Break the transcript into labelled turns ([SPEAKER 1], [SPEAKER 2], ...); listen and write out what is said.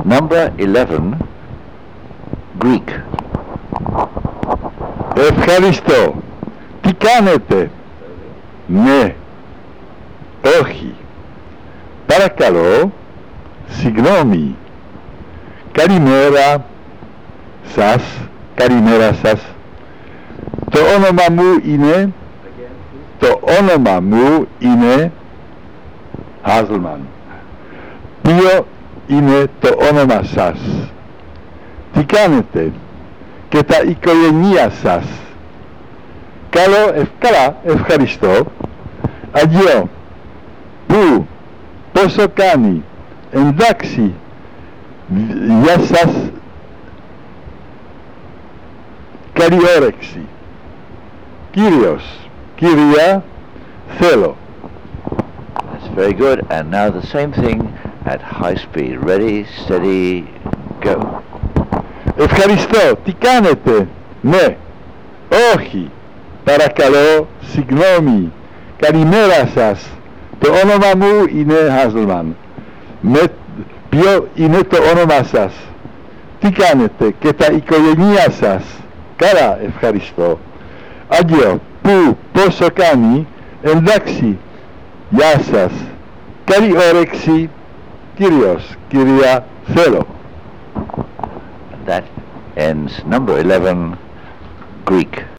[SPEAKER 1] Number 11, Greek.
[SPEAKER 2] Ευχαριστώ. Τι κάνετε? Ναι. Όχι. Παρακαλώ. Συγγνώμη. Καλημέρα σας. Καλημέρα σας. Το όνομα μου είναι Hazelman. Ποιο είναι το όνομα σας? Τι κάνετε? Και τα οικογένεια σας? Καλά, ευχαριστώ. Αντιό. Πού? Πόσο κάνει? Εντάξει. Γεια σας. Καλή όρεξη. Κύριος. Κυρία. Θέλω.
[SPEAKER 1] That's very good. And now the same thing at high speed. Ready, steady, go.
[SPEAKER 2] Ευχαριστώ. Τι κάνετε? Ναι. Όχι. Παρακαλώ. Συγγνώμη. Καλημέρα σας. Το όνομα μου είναι Hazelman. Ποιο είναι το όνομα σας? Τι κάνετε? Και τα οικογένεια σας? Καλά, ευχαριστώ. Αντιό. Πού? Πόσο κάνει? Εντάξει. Γεια σας. Καλή όρεξη. Κύριος. Κυρία. Θέλω.
[SPEAKER 1] That ends number 11.